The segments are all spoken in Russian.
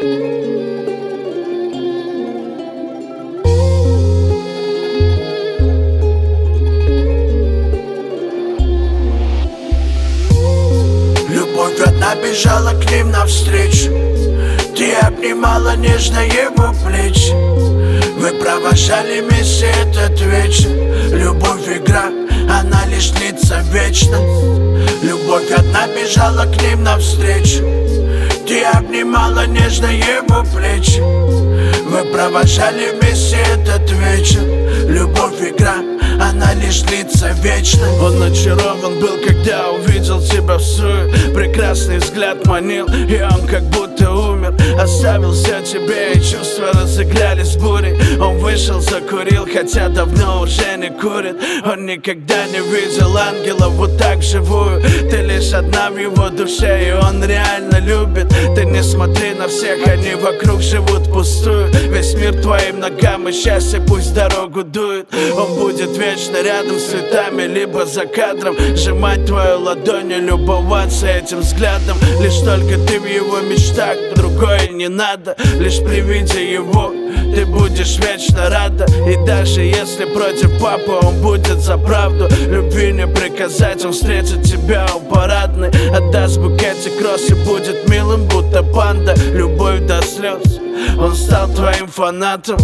Любовь одна бежала к ним навстречу. Ты обнимала нежно его плечи. Вы провожали вместе этот вечер. Любовь игра, она лишь длится вечно. Любовь одна бежала к ним навстречу. Ты обнимала нежно его плечи. Вы провожали вместе этот вечер. Любовь игра, она лишь длится вечно. Он очарован был, когда увидел тебя в суе. Прекрасный взгляд манил, и он как будто умер. Оставил все тебе, и чувства разыгрались бурей. Он вышел, закурил, хотя давно уже не курит. Он никогда не видел ангелов вот так вживую. Ты лишь одна в его душе, и он реально любит. Ты не смотри на всех, они вокруг живут пустую. Весь мир твоим ногам, и счастье пусть дорогу дует. Он будет вечно рядом с цветами, либо за кадром. Сжимать твою ладонь и любоваться этим взглядом. Лишь только ты в его мечтах, другое не надо. Лишь при виде его ты будешь вечно рада. И даже если против папы, он будет за правду. Любви не приказать, он встретит тебя у парадной. Отдаст букетик роз и будет милым, будто панда. Любовь до слез, он стал твоим фанатом.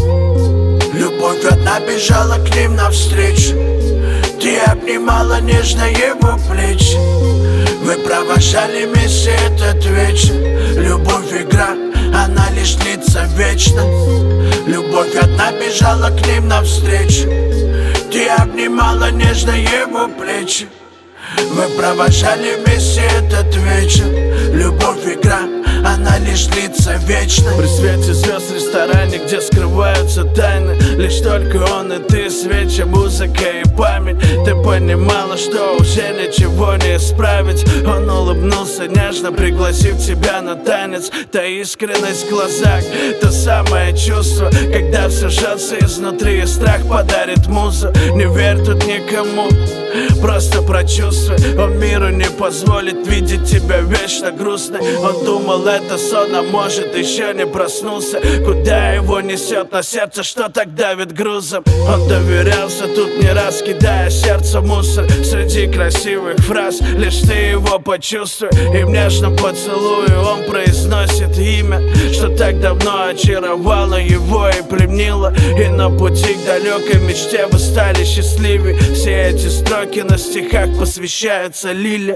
Любовь одна бежала к ним навстречу. Ты обнимала нежно его плечи. Вы провожали вместе этот вечер. Любовь игра, она лишь длится вечно. Любовь одна бежала к ним навстречу. Ты обнимала нежно его плечи. Вы провожали вместе этот вечер. Любовь игра, она лишь длится вечно. При свете звезд в ресторане, где скрываются тайны. Лишь только он и ты, свечи, музыка и память. Ты понимала, что уже ничего не исправить. Он улыбнулся нежно, пригласив тебя на танец. Та искренность в глазах, то самое чувство, когда все жжется изнутри, и страх подарит музу. Не верь тут никому, просто прочувствуй. Он миру не позволит видеть тебя вечно грустной. Он думал, это сон, а может еще не проснулся. Куда его несет, на сердце что так давит грузом. Он доверялся тут не раз, кидая сердце в мусор. Среди красивых фраз лишь ты его почувствуй. И в нежном поцелуе он произносит имя, что так давно очаровало его и пленило. И на пути к далекой мечте вы стали счастливее. Все эти строки на стихах посвящаются Лиле.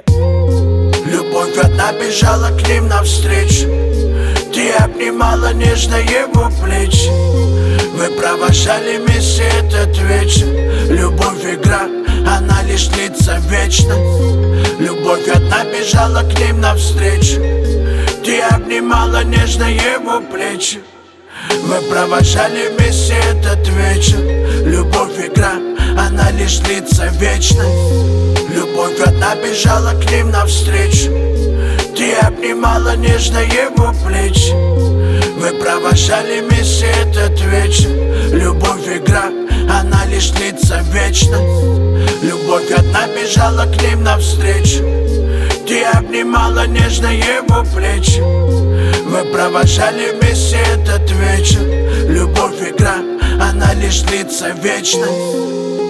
Любовь одна бежала к ним навстречу. Ты обнимала нежно его плечи. Вы провожали вместе этот вечер. Любовь игра, она лишь длится вечно. Любовь одна бежала к ним навстречу. Ты обнимала нежно его плечи. Вы провожали вместе этот вечер. Любовь игра, она лишь длится вечно. Любовь одна бежала к ним навстречу. Ты обнимала нежно его плечи. Вы провожали вместе этот вечер. Любовь игра, она лишь длится вечно. Любовь одна бежала к ним навстречу. Ты обнимала нежно его плечи. Вы провожали вместе этот вечер. Любовь игра, она лишь длится вечно.